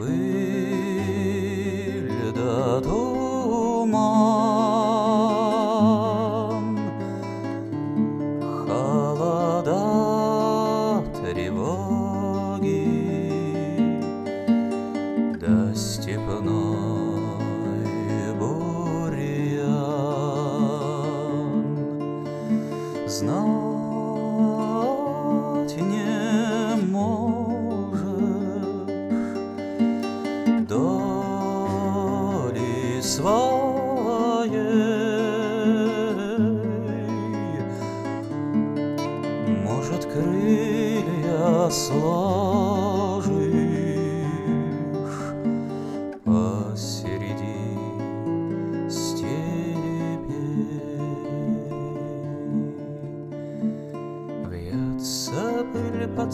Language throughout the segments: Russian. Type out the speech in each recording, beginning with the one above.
пыль да туман, холода, тревоги, да степной бурьян. Знать не можешь доли своей, может, крылья сложишь посреди степи. Вьется пыль под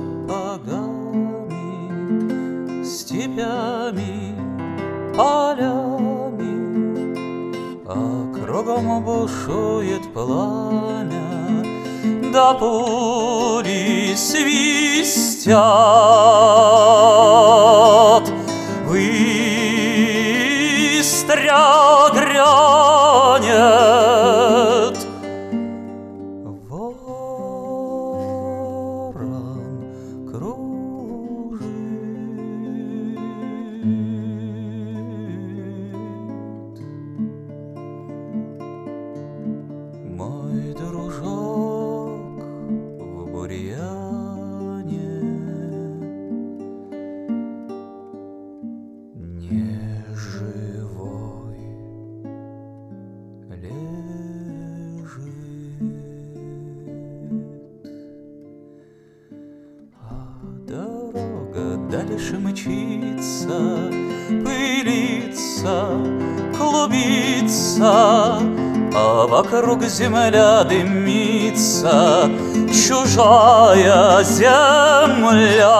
сапогами, степями, полями, а кругом бушует пламя, да пули свистят. Выстрел грянет, ворон кружит. Мой дружок в бурьяне неживой лежит, а дорога дальше мчится, пылится, клубится, а вокруг земля дымится, чужая земля.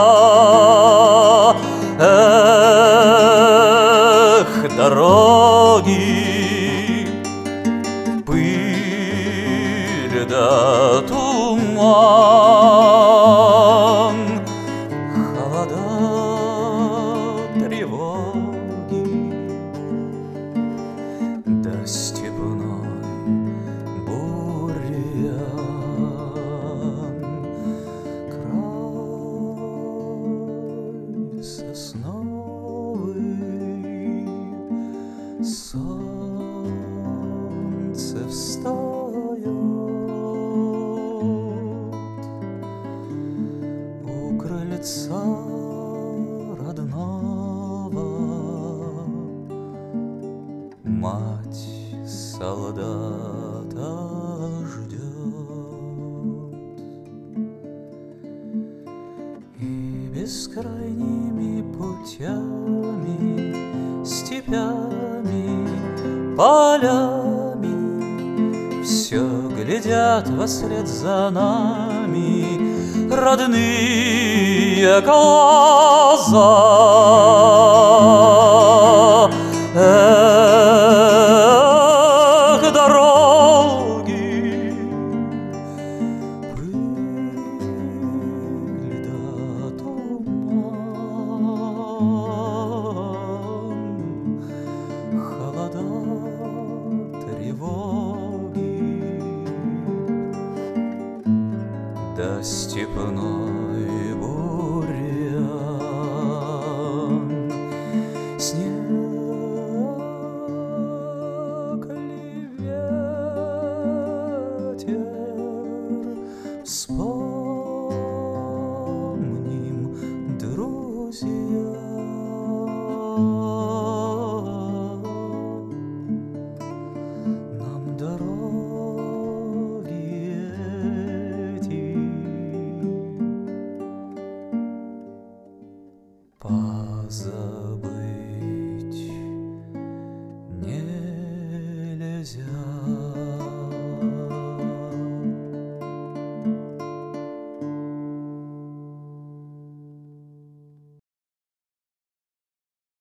Эх, дороги, пыль да туман, холода, тревоги, да степной бурьян. Край сосновый, солнце встает, у крыльца родного мать солдата ждет. И бескрайними путями, степями, полями все глядят вслед за нами родные глаза. Эх, дороги, пыль да туман, холода, тревоги, да степной бурьян. Снег ли ветер, вспомним, друзья, нам дороги эти позабыть.